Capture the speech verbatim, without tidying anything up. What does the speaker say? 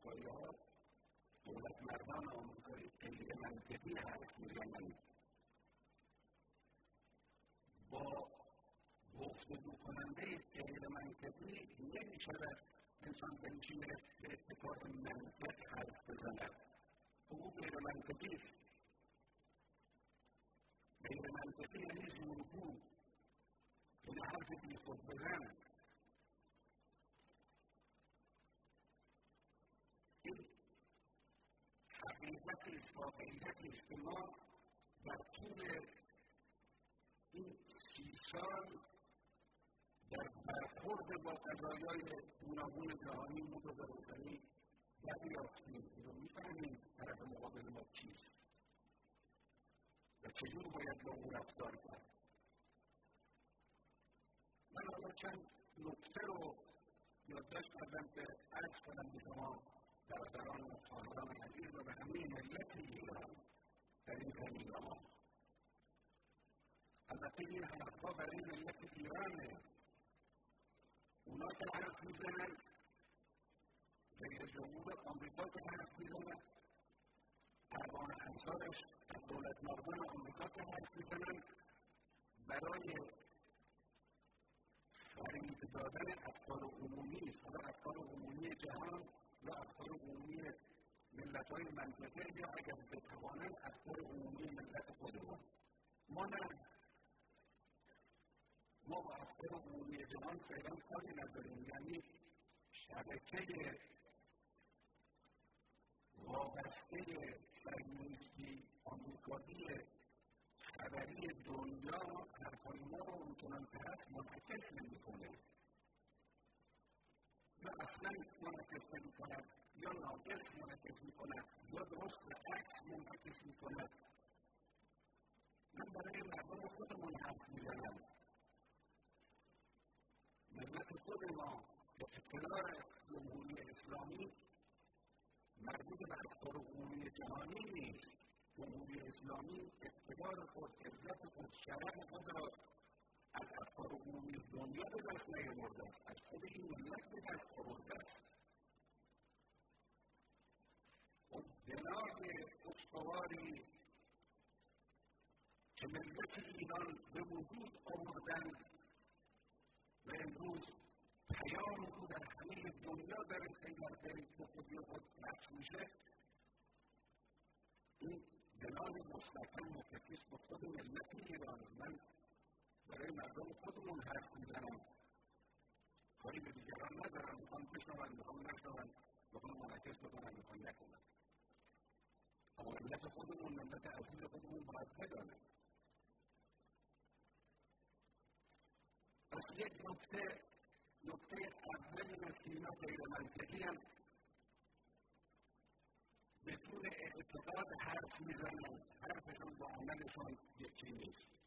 آمریکایی‌ها، دولت مردان آمریکایی غیر منطقی حرف میزنند. با گفتگو کننده غیر منطقی نمیشود انسان بنشینه به اتفاق منطق حرف بزند. او غیر منطقی است. غیر منطقی یعنی زورگو، یعنی حرف بی خود بزن. این حقیقتی است، واقعیتی است که ما در طول این سی سال در برخورد با قضایای گوناگون جهانیمون رو به روشنی دریافتیم رو می‌فهمیم طرف مقابل ما چیست و چجور باید با او رفتار کرد. من حالا چند نکته رو یادداشت کردم که عرض کنم به شما برادران و خواهران عزیز و به همه ملت ایران در این زمینه‌ها. البته این حرف‌ها برای ملت ایرانه. اونا که حرف میزنن، رئیس جمهور آمریکا که حرف میزنن، ارکان انصارش از دولت مردان آمریکا که حرف میزنن، برای فریب دادن افکار عمومی است. حالا افکار عمومی جهان یا افکار عمومی ملت‌های منطقه یا اگر بتوانند افکار عمومی ملت خودمون. ما نه. ما با افکار عمومی جهان فعلا کاری نداریم. یعنی شبکه وابسته صهیونیستی آمریکایی خبری دنیا حرفای ما رو اونچنان که هست منعکس نمی‌کنه. یا اصلا منعکس نمی‌کند یا ناقص منعکس می‌کند یا درست به عکس منعکس می‌کند. من برای مردم خودمون حرف می‌زنم. ملت خود ما به اطلاع جمهوری اسلامی مربوط به افکار عمومی جهانی نیست. جمهوری اسلامی اقتدار خود، عزت خود، شرف خود را از افکار عمومی دنیا به دست نیاورده است، از خود این ملت به دست آورده است. و بنای استواری که ملت ایران به وجود آوردند و امروز پیام او در همه دنیا در به خودی خود پخش میشه، این بنای مستقل متکیست به خود ملت ایران. من برای مردم خودمون حرف میزنم، کاری به دیگران ندارم. میخوام بشنون، میخوام نشنون، میخوام منعکس بکنم، میخوام نکنم. اما ملت خودمون، ملت عزیز خودمون باید بدانم. پس یک نکته نکته اول این است که اینا غیر منطقی هم بدون اعتقاد حرف میزنن، حرفشون با عملشون یکی نیست.